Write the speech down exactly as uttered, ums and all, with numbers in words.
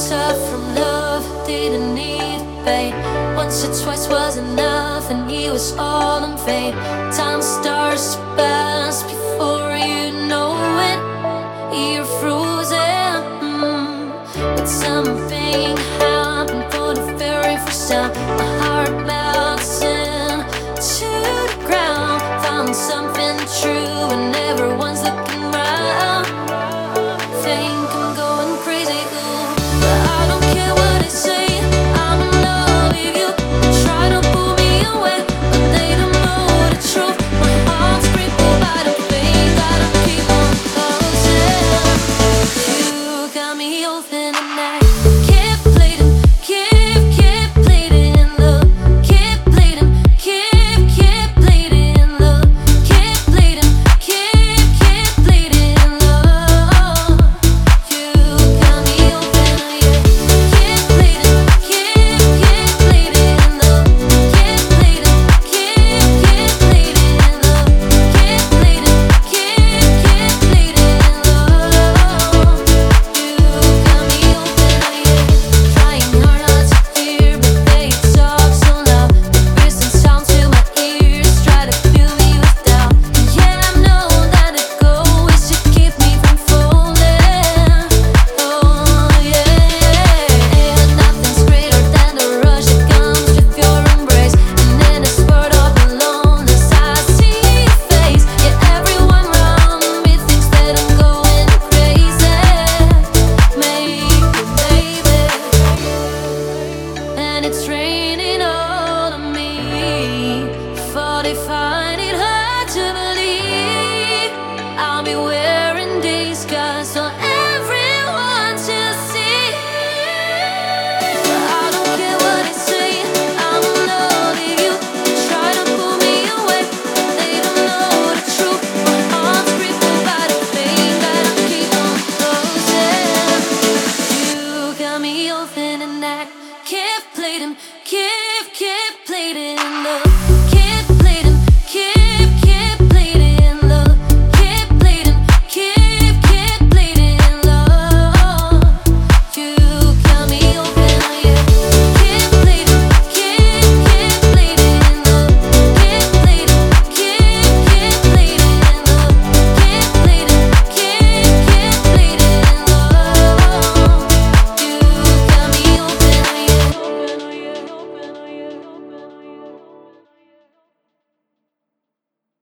tough from love, didn't need bait. Once or twice was enough, and he was all in vain. Time starts to pass before you know it. You're frozen, mm. But something happened for the very first time. My heart melts into the ground. Found something true, and everyone's looking round. Think I'm going crazy, ooh, but I don't care what they say. I'm in love with you. They try to pull me away, but they don't know the truth. My heart's crippled by the pain, gotta keep on closing. You got me open at night.